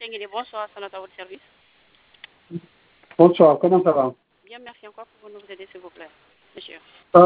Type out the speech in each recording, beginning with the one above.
Bonsoir, c'est notre service. Bonsoir, comment ça va? Bien, merci encore pour nous aider, s'il vous plaît, monsieur.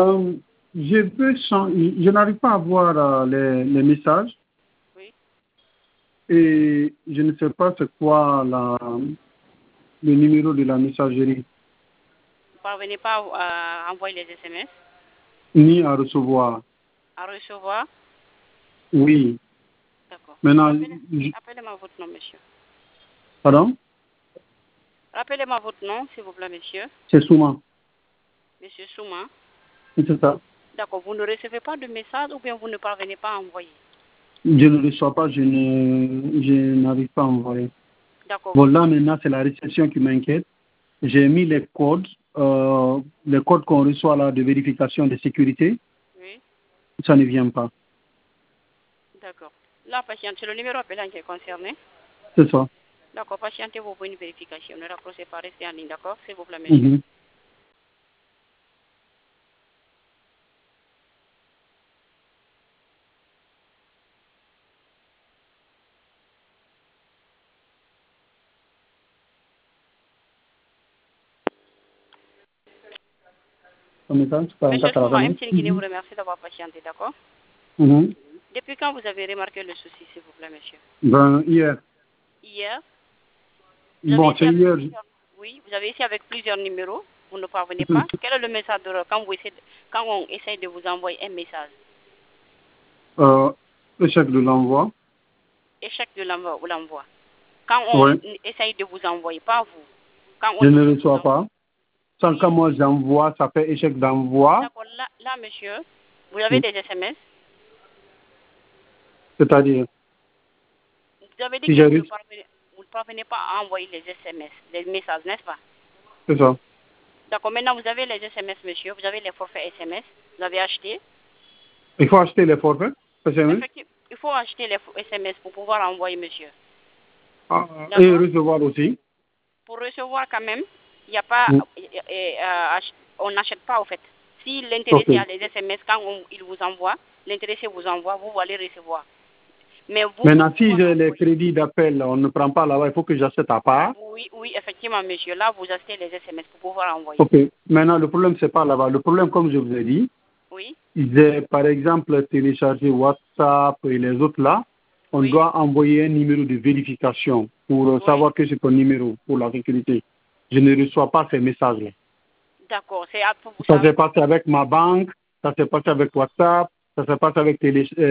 Je n'arrive pas à voir les messages. Oui. Et je ne sais pas c'est quoi le numéro de la messagerie. Vous ne parvenez pas à envoyer les SMS? Ni à recevoir. À recevoir? Oui. D'accord. Maintenant, Rappelez-moi votre nom, monsieur. Pardon? Rappelez-moi votre nom, s'il vous plaît, monsieur. C'est Souma. Monsieur Souma. C'est ça. D'accord. Vous ne recevez pas de message ou bien vous ne parvenez pas à envoyer? Je ne reçois pas, je n'arrive pas à envoyer. D'accord. Bon, là, maintenant, c'est la réception qui m'inquiète. J'ai mis les codes qu'on reçoit là de vérification de sécurité. Oui. Ça ne vient pas. D'accord. Là, patientez, le numéro appelant qui est concerné. C'est ça. D'accord, patientez-vous pour une vérification. Ne raccrochez pas, restez en ligne, d'accord? S'il vous plaît, monsieur. Monsieur Souma, M. Guinée vous remercie d'avoir patienté, d'accord? Depuis quand vous avez remarqué le souci, s'il vous plaît, monsieur? Ben, hier. Hier? Bon, c'est hier. Oui, vous avez essayé avec plusieurs numéros, vous ne parvenez pas. Quel est le message d'erreur quand on essaye de vous envoyer un message? Échec de l'envoi. Échec de l'envoi. Quand on essaye de vous envoyer, pas vous. Quand on je ne reçois pas. Sans quand moi j'envoie, ça fait échec d'envoi. D'accord, là, monsieur, vous avez des SMS? C'est-à-dire? Vous avez dit que vous ne parvenez pas à envoyer les SMS, les messages, n'est-ce pas? C'est ça. D'accord, maintenant vous avez les SMS, monsieur, vous avez les forfaits SMS, vous avez acheté. Il faut acheter les forfaits SMS? Effectivement, il faut acheter les SMS pour pouvoir envoyer, monsieur. Et recevoir aussi? Pour recevoir quand même, il n'y a pas, on n'achète pas au fait. Si l'intéressé a les SMS, quand il vous envoie, l'intéressé vous envoie, vous allez recevoir. Mais vous, maintenant, si j'ai les crédits d'appel, on ne prend pas là-bas, il faut que j'achète à part? Oui, effectivement, monsieur. Là, vous achetez les SMS pour pouvoir envoyer. Ok. Maintenant, le problème, c'est pas là-bas. Le problème, comme je vous ai dit, j'ai, par exemple, téléchargé WhatsApp et les autres là. On doit envoyer un numéro de vérification pour savoir que c'est ton numéro pour la sécurité. Je ne reçois pas ces messages-là. D'accord, c'est à vous. Ça s'est passé avec ma banque, ça s'est passé avec WhatsApp, ça s'est passé avec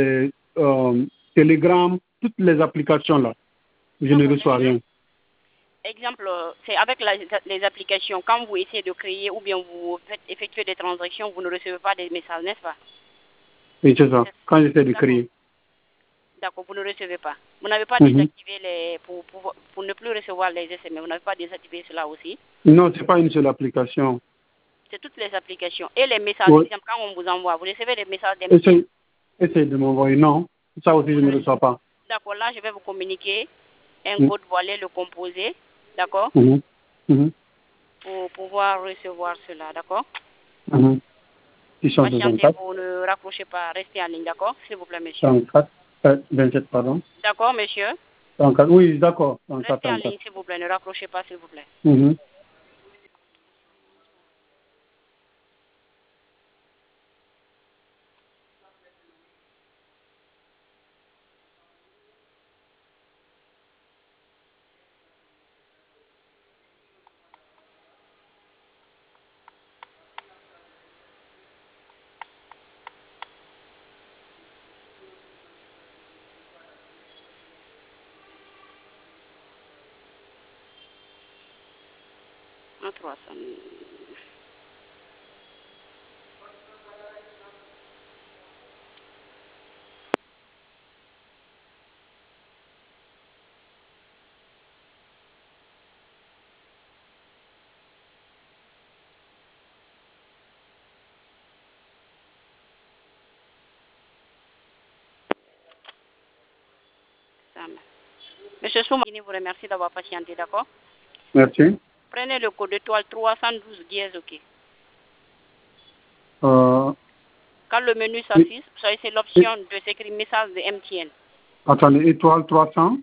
Telegram, toutes les applications là. Je ne reçois rien. Exemple, c'est avec les applications, quand vous essayez de créer ou bien vous faites effectuer des transactions, vous ne recevez pas des messages, n'est-ce pas? Oui, c'est ça, quand j'essaie de créer. D'accord, vous ne recevez pas. Vous n'avez pas désactivé pour ne plus recevoir les SMS, vous n'avez pas désactivé cela aussi? Non, ce n'est pas une seule application. C'est toutes les applications. Et les messages, exemple, quand on vous envoie, vous recevez les messages d'MTN? Essayez de m'envoyer, non. Ça aussi, je ne reçois pas. D'accord, là, je vais vous communiquer un code, vous allez le composer, d'accord? Pour pouvoir recevoir cela, d'accord? Patientez, vous ne raccrochez pas, restez en ligne, d'accord? S'il vous plaît, monsieur. 27, pardon. D'accord, monsieur? 34, oui, d'accord. Restez en ligne, s'il vous plaît, ne raccrochez pas, s'il vous plaît. À 300. Monsieur Souma, je vous remercie d'avoir patienté, d'accord? Merci. Prenez le code étoile 312 dièse, ok? Quand le menu s'affiche, c'est l'option de s'écrire message de MTN. Attendez, étoile 300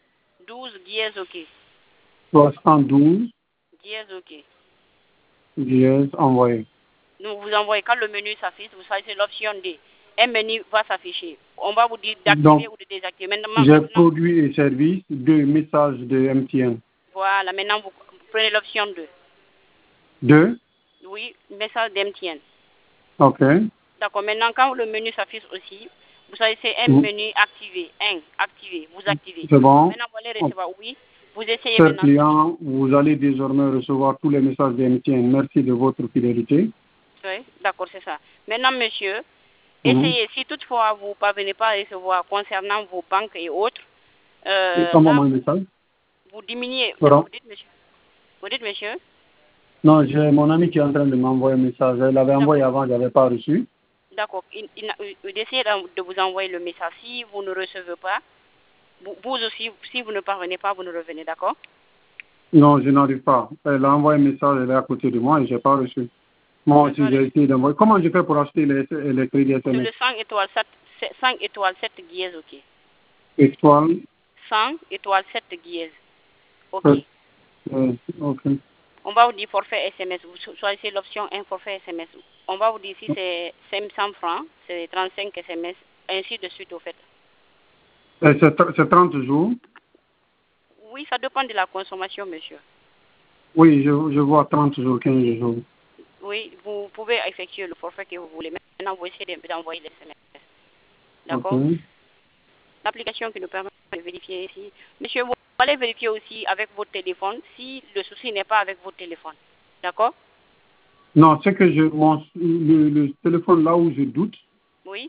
12 dièse OK. 72 dièse OK. dièse envoyé. Donc vous envoyez quand le menu s'affiche, vous choisissez l'option D. Un menu va s'afficher. On va vous dire d'activer ou de désactiver. Maintenant, j'ai produit et services, 2 messages de MTN. Voilà, maintenant vous prenez l'option 2. 2? Oui, message d'MTN. OK. D'accord, maintenant quand le menu s'affiche aussi, vous choisissez un menu activé. Activé, vous activez. C'est bon. Maintenant vous allez recevoir, oui. Vous essayez Cher maintenant. client, vous allez désormais recevoir tous les messages de MTN. Merci de votre fidélité. Oui, d'accord, c'est ça. Maintenant, monsieur, essayez, si toutefois vous ne parvenez pas à recevoir concernant vos banques et autres, Comment un message? vous diminuez. Pardon? Vous dites, monsieur? Non, j'ai mon ami qui est en train de m'envoyer un message. Elle l'avait envoyé avant, je n'avais pas reçu. D'accord. Il essayez de vous envoyer le message. Si vous ne recevez pas, vous aussi, si vous ne parvenez pas, vous ne revenez, d'accord? Non, je n'arrive pas. Elle a envoyé un message, elle est à côté de moi et je n'ai pas reçu. Moi aussi, j'ai essayé d'envoyer. Comment je fais pour acheter les crédits SMS? C'est le 100 étoiles 7, 5 étoiles 7 dièse, OK. Étoile 100 étoiles 7 dièse. OK. OK. On va vous dire forfait SMS. Vous choisissez l'option 1 forfait SMS. On va vous dire si c'est 500 francs, c'est 35 SMS, ainsi de suite au fait. C'est 30 jours? Oui, ça dépend de la consommation, monsieur. Oui, je vois 30 jours, 15 jours. Oui, vous pouvez effectuer le forfait que vous voulez. Maintenant, vous essayez d'envoyer les SMS. D'accord? Okay. L'application qui nous permet de vérifier ici. Monsieur, vous allez vérifier aussi avec votre téléphone si le souci n'est pas avec votre téléphone. D'accord? Non, c'est que le téléphone là où je doute. Oui.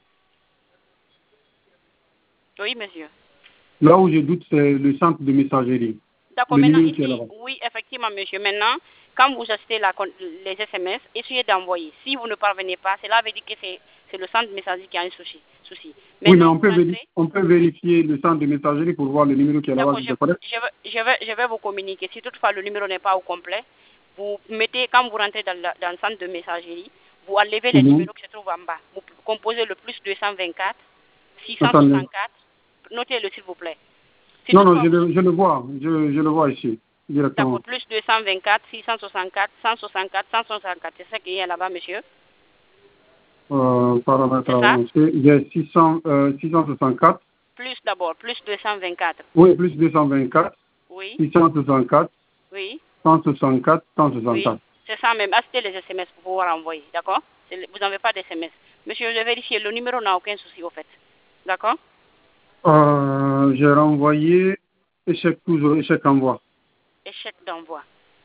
Oui, monsieur. Là où je doute, c'est le centre de messagerie. D'accord, maintenant ici, oui, effectivement, monsieur. Maintenant, quand vous achetez les SMS, essayez d'envoyer. Si vous ne parvenez pas, cela veut dire que c'est le centre de messagerie qui a un souci. Maintenant, oui, mais on peut vérifier le centre de messagerie pour voir le numéro qui est là-bas. Je vais vous communiquer. Si toutefois le numéro n'est pas au complet, vous mettez, quand vous rentrez dans le centre de messagerie, vous enlevez les numéros qui se trouvent en bas. Vous composez le plus 224, 664. Notez-le, s'il vous plaît. Si non, je le vois. Je le vois ici, directement. D'accord, plus 224, 664, 164, 164. C'est ça qu'il y a là-bas, monsieur? Paramètres avancés. Il y a 664. Plus d'abord, plus 224. Oui, plus 224. Oui. 664. Oui. 164, 164. Oui, c'est ça même. Achetez les SMS pour pouvoir envoyer, d'accord? Vous n'avez pas d'SMS. Monsieur, je vérifie, le numéro n'a aucun souci, au fait. D'accord? J'ai renvoyé échec toujours, échec envoi. Échec d'envoi.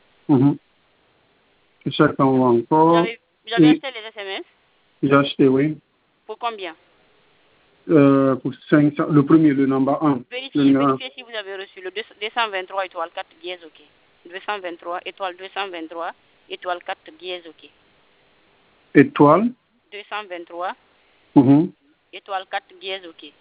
Échec envoi encore. Vous avez acheté les SMS? J'ai acheté, oui. Pour combien? Pour 500, le premier, le number 1. Vérifiez si vous avez reçu le 223 étoile 4 dièse OK. 223 étoile 223 étoile 4 dièse OK. Étoile 223 étoile 4 dièse OK.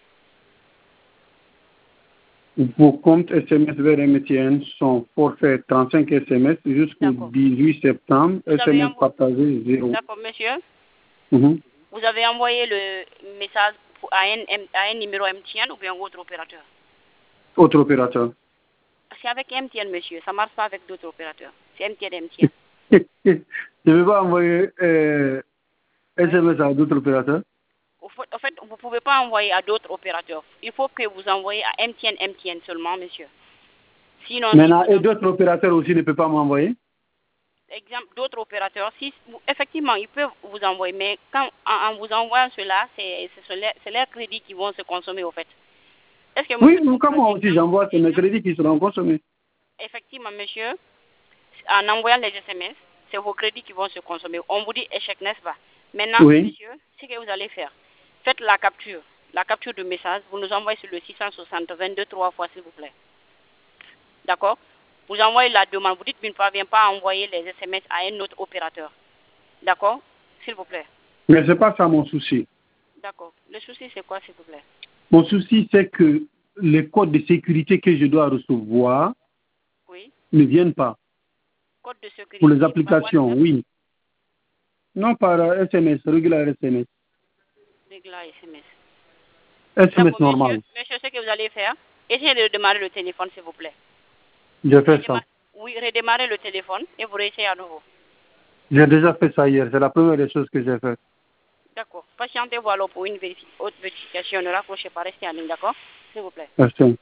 Vos comptes SMS vers MTN sont forfait 35 SMS jusqu'au 18 septembre. SMS partagé 0. D'accord, monsieur. Vous avez envoyé le message à un numéro MTN ou bien autre opérateur? Autre opérateur. C'est avec MTN, monsieur. Ça ne marche pas avec d'autres opérateurs. C'est MTN. Je ne vais pas envoyer SMS à d'autres opérateurs. En fait, vous ne pouvez pas envoyer à d'autres opérateurs. Il faut que vous envoyez à MTN seulement, monsieur. Sinon, maintenant, et d'autres opérateurs aussi ne peuvent pas m'envoyer? Exemple, d'autres opérateurs, effectivement, ils peuvent vous envoyer, mais quand en vous envoyant cela, c'est leurs crédits qui vont se consommer, au fait. Est-ce que oui, comme moi aussi, j'envoie, c'est mes crédits qui seront consommés. Effectivement, monsieur, en envoyant les SMS, c'est vos crédits qui vont se consommer. On vous dit échec, n'est-ce pas? Maintenant, monsieur, ce que vous allez faire, faites la capture de message, vous nous envoyez sur le 660 22 3 fois, s'il vous plaît. D'accord? Vous envoyez la demande, vous dites qu'il ne parvient pas à envoyer les SMS à un autre opérateur. D'accord? S'il vous plaît. Mais ce n'est pas ça mon souci. D'accord. Le souci, c'est quoi, s'il vous plaît? Mon souci, c'est que les codes de sécurité que je dois recevoir ne viennent pas. Code de sécurité. Pour les applications, oui. Non, par SMS, régulier SMS. Régulier SMS. SMS normal. Monsieur, ce que vous allez faire, Essayez de redémarrer le téléphone, s'il vous plaît. J'ai fait ça. Oui, redémarrez le téléphone et vous réessayez à nouveau. J'ai déjà fait ça hier. C'est la première des choses que j'ai fait. D'accord. Patientez-vous alors pour une autre vérification. Ne raccrochez pas, restez en ligne, d'accord? S'il vous plaît. Merci.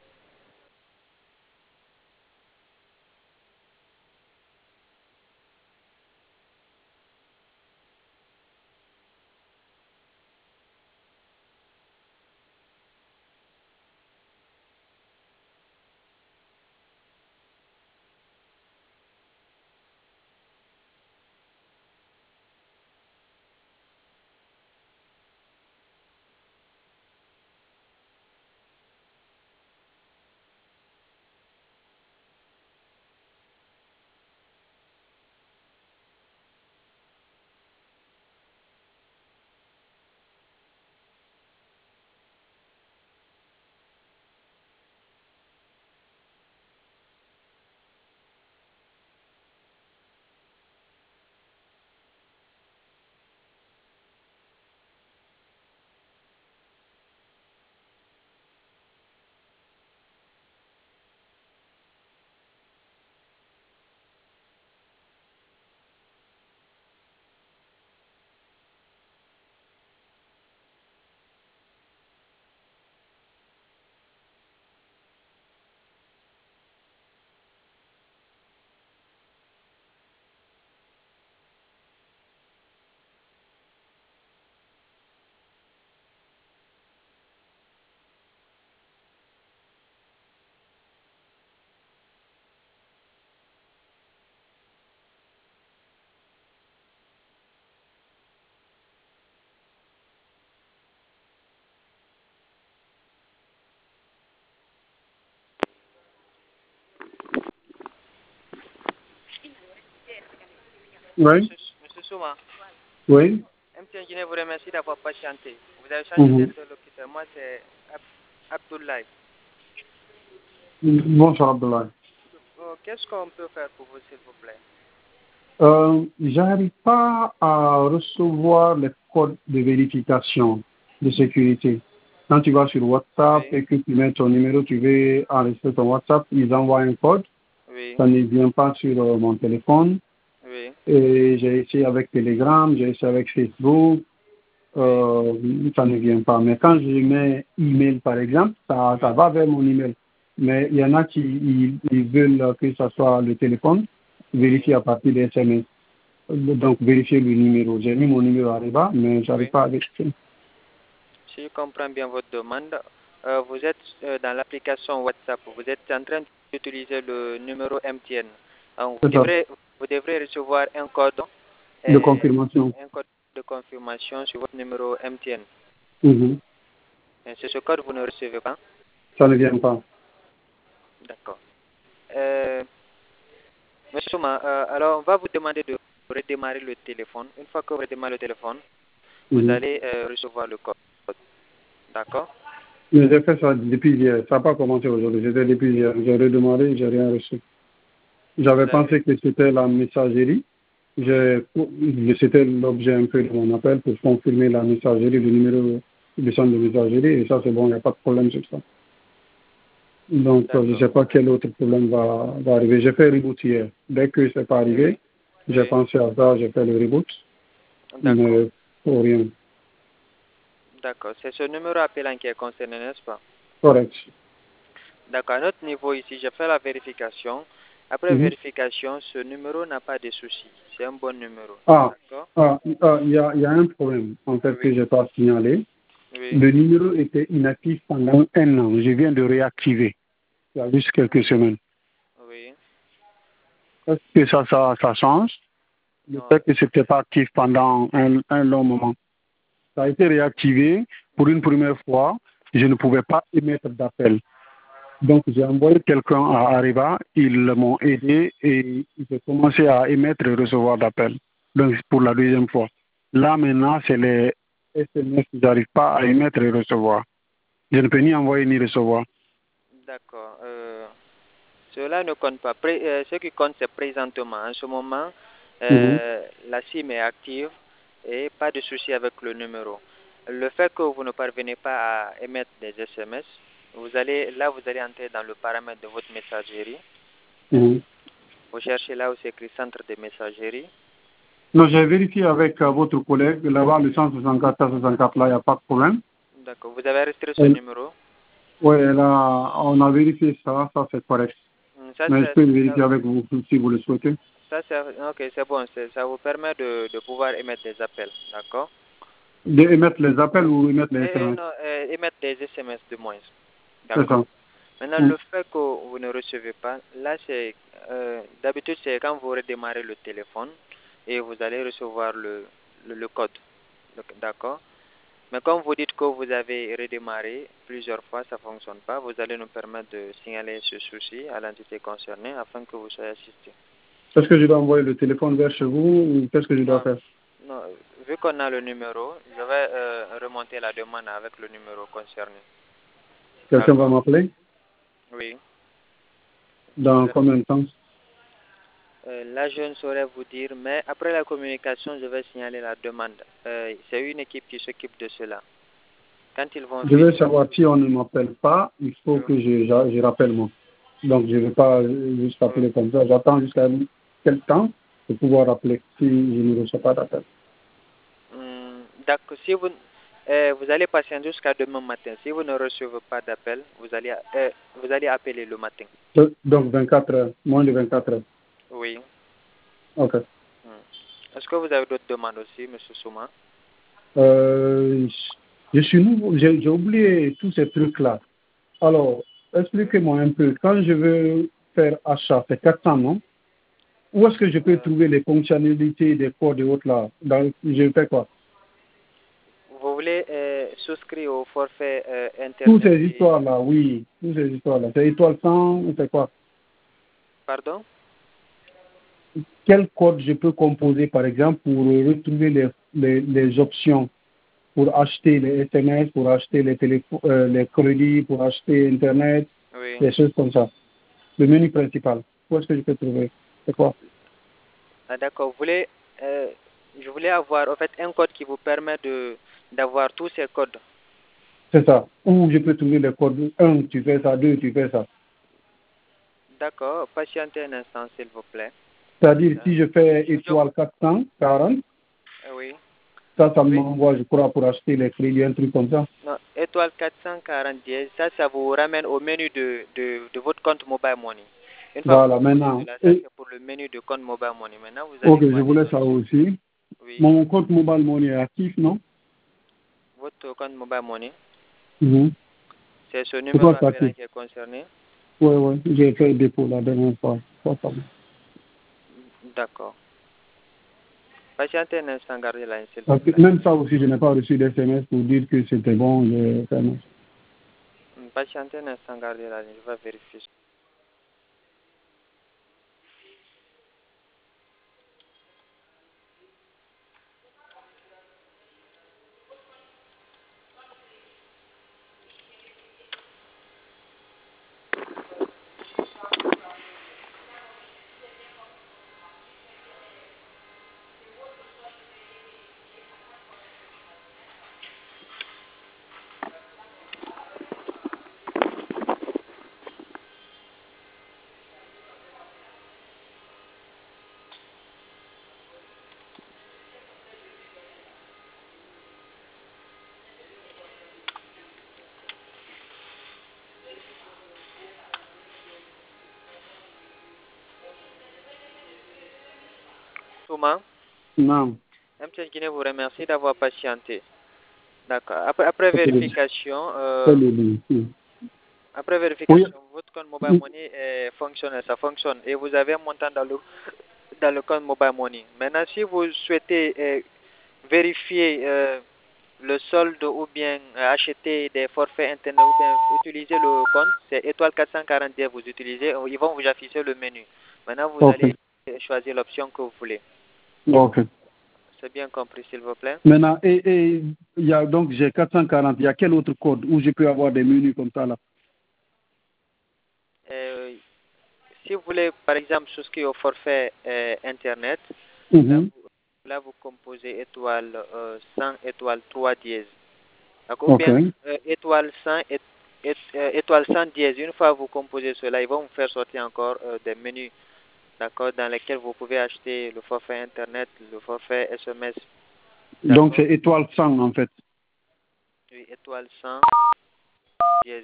Oui. Monsieur Souma. Oui. MTN Guinée vous remercie d'avoir patienté. Vous avez changé d'interlocuteur. Moi, c'est Abdoulaye. Bonsoir, Abdoulaye. Qu'est-ce qu'on peut faire pour vous, s'il vous plaît? J'arrive pas à recevoir les codes de vérification de sécurité. Quand tu vas sur WhatsApp et que tu mets ton numéro, tu veux enregistrer ton WhatsApp, ils envoient un code. Oui. Ça ne vient pas sur mon téléphone. Oui. Et j'ai essayé avec Telegram, j'ai essayé avec Facebook. Ça ne vient pas. Mais quand je mets email, par exemple, ça va vers mon email. Mais il y en a qui ils veulent que ce soit le téléphone, vérifier à partir des SMS. Donc, vérifier le numéro. J'ai mis mon numéro à Reba, mais je n'arrive pas à vérifier. Si je comprends bien votre demande, vous êtes dans l'application WhatsApp. Vous êtes en train d'utiliser le numéro MTN. Donc, vous devrez recevoir un code de confirmation. Un code de confirmation sur votre numéro MTN. C'est ce code que vous ne recevez pas? Ça ne vient pas. D'accord. Monsieur Souma, alors on va vous demander de redémarrer le téléphone. Une fois que vous redémarrez le téléphone, vous allez recevoir le code. D'accord? Mais j'ai fait ça depuis hier. Ça n'a pas commencé aujourd'hui. C'était depuis hier. J'ai redémarré, j'ai rien reçu. J'avais pensé que c'était la messagerie. C'était l'objet un peu de mon appel pour confirmer la messagerie, le numéro du centre de messagerie. Et ça, c'est bon, il n'y a pas de problème sur ça. Donc, je ne sais pas quel autre problème va arriver. J'ai fait reboot hier. Dès que ce n'est pas arrivé, j'ai pensé à ça, j'ai fait le reboot. Mais pour rien. D'accord. C'est ce numéro appelant qui est concerné, n'est-ce pas? Correct. D'accord. À notre niveau ici, j'ai fait la vérification. Après vérification, ce numéro n'a pas de souci. C'est un bon numéro. Il y a un problème, en fait, que je n'ai pas signalé. Le numéro était inactif pendant 1 an. Je viens de réactiver. Il y a juste quelques semaines. Oui. Est-ce que ça change? Le fait que ce n'était pas actif pendant un long moment. Ça a été réactivé pour une première fois. Je ne pouvais pas émettre d'appel. Donc, j'ai envoyé quelqu'un à Arriva. Ils m'ont aidé et j'ai commencé à émettre et recevoir d'appels. Donc, pour la deuxième fois. Là, maintenant, c'est les SMS que je n'arrive pas à émettre et recevoir. Je ne peux ni envoyer ni recevoir. D'accord. Cela ne compte pas. Ce qui compte, c'est présentement. En ce moment, la SIM est active et pas de souci avec le numéro. Le fait que vous ne parvenez pas à émettre des SMS, vous allez entrer dans le paramètre de votre messagerie. Vous cherchez là où c'est écrit centre de messagerie. Non, j'ai vérifié avec votre collègue, là-bas, le 164, 164, là, il n'y a pas de problème. D'accord. Vous avez enregistré ce numéro? Oui, là, on a vérifié ça c'est correct. Mais je peux le vérifier avec vous si vous le souhaitez. Ok, c'est bon. Ça vous permet de pouvoir émettre des appels, d'accord? Émettre les appels ou émettre les SMS? Non, émettre des SMS de moins. D'accord. Maintenant, le fait que vous ne recevez pas, là, c'est d'habitude, c'est quand vous redémarrez le téléphone et vous allez recevoir le code. D'accord? Mais comme vous dites que vous avez redémarré plusieurs fois, ça ne fonctionne pas, vous allez nous permettre de signaler ce souci à l'entité concernée afin que vous soyez assisté. Est-ce que je dois envoyer le téléphone vers chez vous ou qu'est-ce que je dois faire? Non, vu qu'on a le numéro, je vais remonter la demande avec le numéro concerné. Quelqu'un va m'appeler? Oui. Dans combien de temps? Là, je ne saurais vous dire, mais après la communication, je vais signaler la demande. C'est une équipe qui s'occupe de cela. Quand ils vont je veux savoir si on ne m'appelle pas, il faut que je rappelle moi. Donc, je ne vais pas juste appeler comme ça. J'attends jusqu'à quel temps pour pouvoir rappeler si je ne reçois pas d'appel. D'accord. Si vous allez patienter jusqu'à demain matin. Si vous ne recevez pas d'appel, vous allez appeler le matin. Donc, 24 heures, moins de 24 heures. Oui. Ok. Est-ce que vous avez d'autres demandes aussi, M. Souma? Je suis nouveau, j'ai oublié tous ces trucs-là. Alors, expliquez-moi un peu. Quand je veux faire achat, c'est 400, non? Où est-ce que je peux trouver les fonctionnalités des codes et autres là? Je fais quoi? Vous voulez souscrire au forfait Internet? Toutes ces histoires-là, oui. Toutes ces histoires-là. C'est étoile 100, c'est quoi? Pardon? Quel code je peux composer, par exemple, pour retrouver les options pour acheter les SMS, pour acheter les les crédits, pour acheter Internet, des choses comme ça. Le menu principal. Où est-ce que je peux trouver? C'est quoi? Ah, d'accord. Je voulais avoir en fait un code qui vous permet d'avoir tous ces codes. C'est ça. Où je peux trouver les codes? 1, tu fais ça. 2, tu fais ça. D'accord. Patientez un instant, s'il vous plaît. C'est-à-dire, si je fais étoile 440, oui. ça m'envoie, je crois, pour acheter les crédits, un truc comme ça. Non, étoile 440 dièse, ça vous ramène au menu de votre compte Mobile Money. Voilà, maintenant. Ça, c'est pour le menu de compte Mobile Money. Maintenant, vous allez ok, je voulais savoir aussi. Oui. Mon compte Mobile Money est actif, non? Votre compte Mobile Money? C'est ce numéro qui est concerné? Oui, j'ai fait le dépôt la dernière fois. D'accord. Patientez un instant, gardez la ligne. Même ça aussi, je n'ai pas reçu d'SMS pour dire que c'était bon. Patientez un instant, gardez la ligne, je vais vérifier. Non. MTN Guinée vous remercie d'avoir patienté. D'accord. Après vérification, votre compte Mobile Money fonctionne, ça fonctionne. Et vous avez un montant dans le compte Mobile Money. Maintenant, si vous souhaitez vérifier le solde ou bien acheter des forfaits Internet ou bien utiliser le compte, c'est étoile 440 vous utilisez, ils vont vous afficher le menu. Maintenant, vous allez choisir l'option que vous voulez. Ok. C'est bien compris, s'il vous plaît. Maintenant, il y a donc j'ai 440. Il y a quel autre code où je peux avoir des menus comme ça là? Si vous voulez, par exemple, souscrire au forfait Internet, là, vous composez étoile 100, étoile 3 dièse. Ou bien étoile 100 étoile 100 dièse. Une fois vous composez cela, ils vont vous faire sortir encore des menus, d'accord, dans lesquels vous pouvez acheter le forfait Internet, le forfait SMS. Donc c'est étoile 100 en fait. Oui, étoile 100 dièse.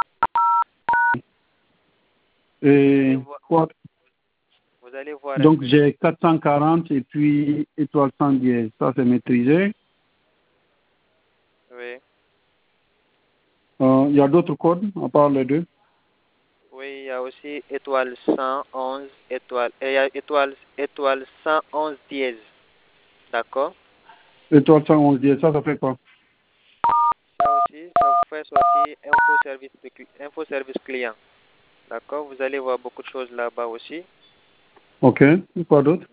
Et quoi? Vous allez voir. Donc j'ai 440 et puis étoile 100 dièse. Ça c'est maîtrisé. Oui. Il y a d'autres codes à part les deux? Oui, il y a aussi étoile 111 étoile. Et il y a étoile 111 dièse. D'accord? Étoile 111 dièse, ça fait quoi? Ça aussi, ça vous fait sortir info service client. D'accord? Vous allez voir beaucoup de choses là-bas aussi. Ok. Quoi d'autre?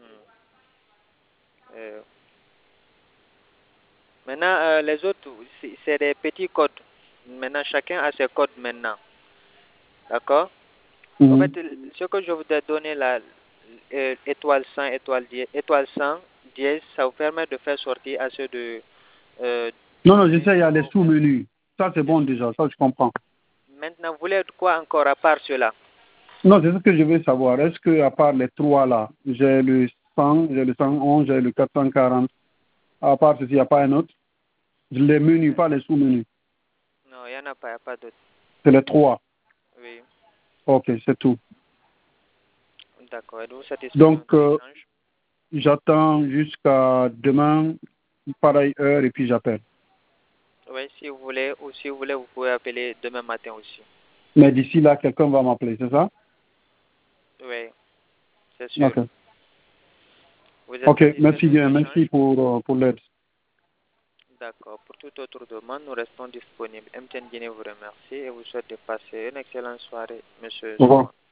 Maintenant, les autres, c'est des petits codes. Maintenant, chacun a ses codes maintenant. D'accord? En fait, ce que je vous ai donné là, étoile 100, étoile 100 dièse, ça vous permet de faire sortir à ceux de... non, je sais, il y a des sous-menus. Ça, c'est bon déjà, ça, je comprends. Maintenant, vous voulez quoi encore à part cela? Non, c'est ce que je veux savoir. Est-ce que à part les trois là, j'ai le 100, j'ai le 111, j'ai le 440, à part ceci, il n'y a pas un autre? Les menus, pas les sous-menus. Non, il n'y en a pas, il n'y a pas d'autre. C'est les trois? Oui. Ok, c'est tout. D'accord, êtes-vous satisfait? Donc, j'attends jusqu'à demain, pareille heure, et puis j'appelle. Oui, si vous voulez, ou si vous voulez, vous pouvez appeler demain matin aussi. Mais d'ici là, quelqu'un va m'appeler, c'est ça? Oui, c'est sûr. Ok. Vous êtes Ok, merci bien, l'échange? merci pour l'aide. D'accord. Pour toute autre demande, nous restons disponibles. MTN Guinée vous remercie et vous souhaite de passer une excellente soirée, monsieur. Au revoir.